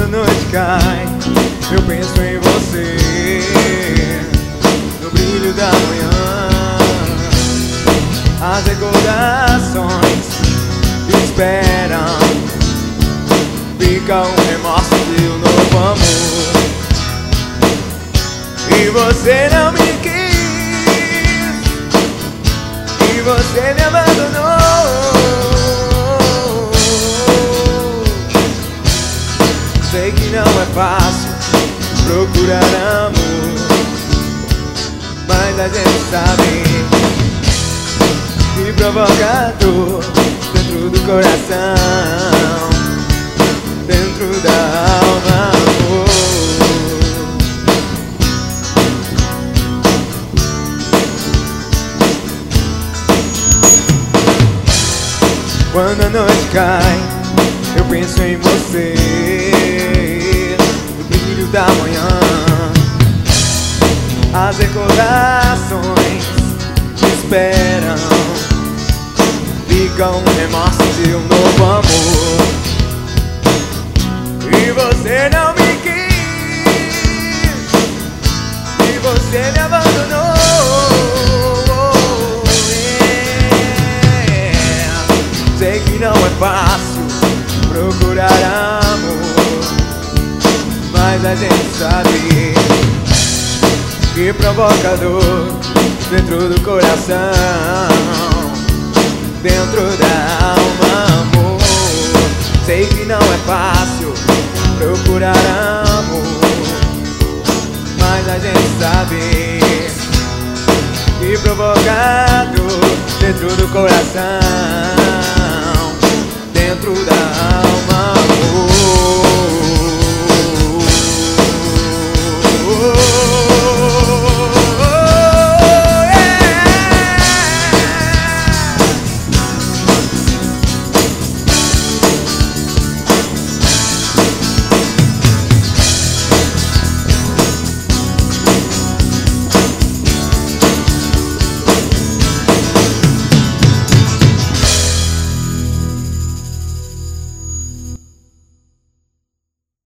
Quando a noite cai, eu penso em você, no brilho da manhã. As recordações esperam, fica um remorso de um novo amor. E você não me quis, e você me abandonou. Sei que não é fácil procurar amor, mas a gente sabe que provoca dor dentro do coração, dentro da alma, amor. Quando a noite cai, eu penso em você, no brilho da manhã. As recordações esperam, fica um remorso de um novo amor. E você não me quis, e você me abandonou. Sei que não é fácil procurar amor, mas a gente sabe que provoca dor dentro do coração, dentro da alma, amor. Sei que não é fácil procurar amor, mas a gente sabe que provoca dor dentro do coração.